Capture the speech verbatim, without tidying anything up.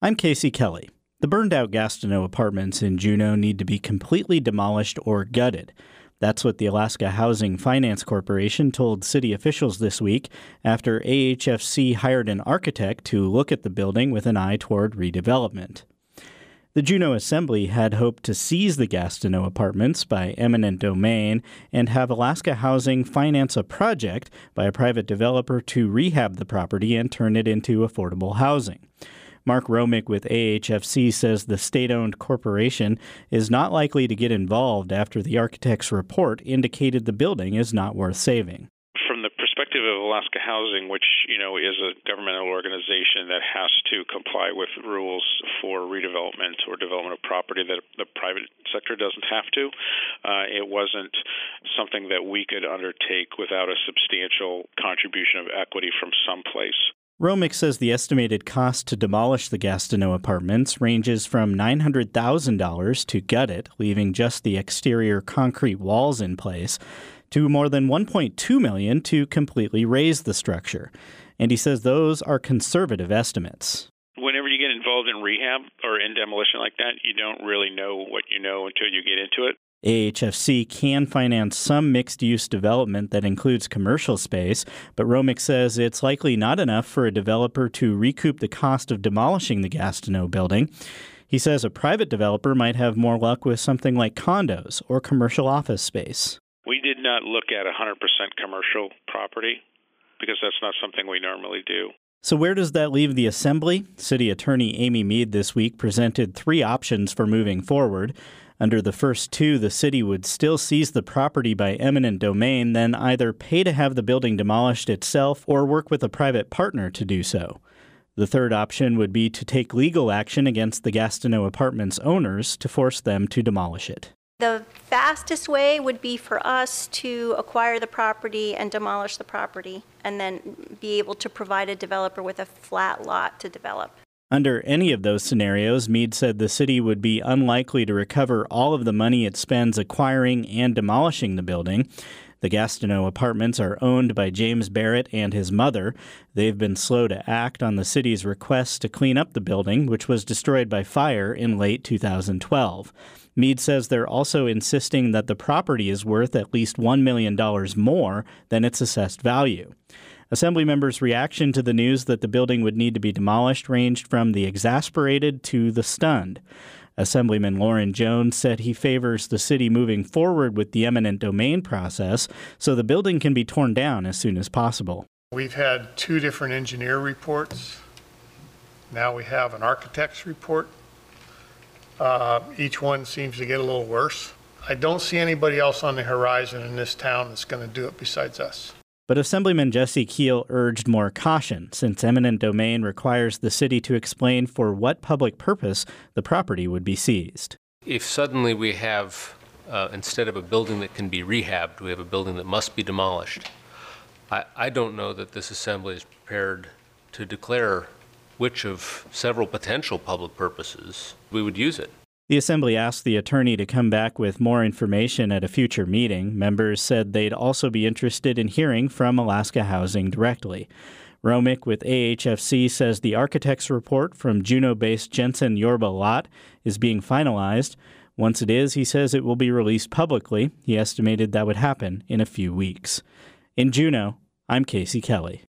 I'm Casey Kelly. The burned-out Gastineau apartments in Juneau need to be completely demolished or gutted. That's what the Alaska Housing Finance Corporation told city officials this week after A H F C hired an architect to look at the building with an eye toward redevelopment. The Juneau Assembly had hoped to seize the Gastineau apartments by eminent domain and have Alaska Housing finance a project by a private developer to rehab the property and turn it into affordable housing. Mark Romick with A H F C says the state-owned corporation is not likely to get involved after the architect's report indicated the building is not worth saving. From the perspective of Alaska Housing, which, you know, is a governmental organization that has to comply with rules for redevelopment or development of property that the private sector doesn't have to, uh, it wasn't something that we could undertake without a substantial contribution of equity from someplace. Romick says the estimated cost to demolish the Gastineau apartments ranges from nine hundred thousand dollars to gut it, leaving just the exterior concrete walls in place, to more than one point two million dollars to completely raze the structure. And he says those are conservative estimates. Whenever you get involved in rehab or in demolition like that, you don't really know what you know until you get into it. A H F C can finance some mixed-use development that includes commercial space, but Romick says it's likely not enough for a developer to recoup the cost of demolishing the Gastineau building. He says a private developer might have more luck with something like condos or commercial office space. We did not look at one hundred percent commercial property because that's not something we normally do. So where does that leave the Assembly? City Attorney Amy Mead this week presented three options for moving forward. Under the first two, the city would still seize the property by eminent domain, then either pay to have the building demolished itself or work with a private partner to do so. The third option would be to take legal action against the Gastineau apartments owners to force them to demolish it. The fastest way would be for us to acquire the property and demolish the property and then be able to provide a developer with a flat lot to develop. Under any of those scenarios, Mead said the city would be unlikely to recover all of the money it spends acquiring and demolishing the building. The Gastineau apartments are owned by James Barrett and his mother. They've been slow to act on the city's request to clean up the building, which was destroyed by fire in late two thousand twelve. Mead says they're also insisting that the property is worth at least one million dollars more than its assessed value. Assembly members' reaction to the news that the building would need to be demolished ranged from the exasperated to the stunned. Assemblyman Lauren Jones said he favors the city moving forward with the eminent domain process so the building can be torn down as soon as possible. We've had two different engineer reports. Now we have an architect's report. Uh, each one seems to get a little worse. I don't see anybody else on the horizon in this town that's going to do it besides us. But Assemblyman Jesse Keel urged more caution, since eminent domain requires the city to explain for what public purpose the property would be seized. If suddenly we have, uh, instead of a building that can be rehabbed, we have a building that must be demolished, I, I don't know that this Assembly is prepared to declare which of several potential public purposes we would use it. The Assembly asked the attorney to come back with more information at a future meeting. Members said they'd also be interested in hearing from Alaska Housing directly. Romick with A H F C says the architect's report from Juneau-based Jensen Yorba Lot is being finalized. Once it is, he says it will be released publicly. He estimated that would happen in a few weeks. In Juneau, I'm Casey Kelly.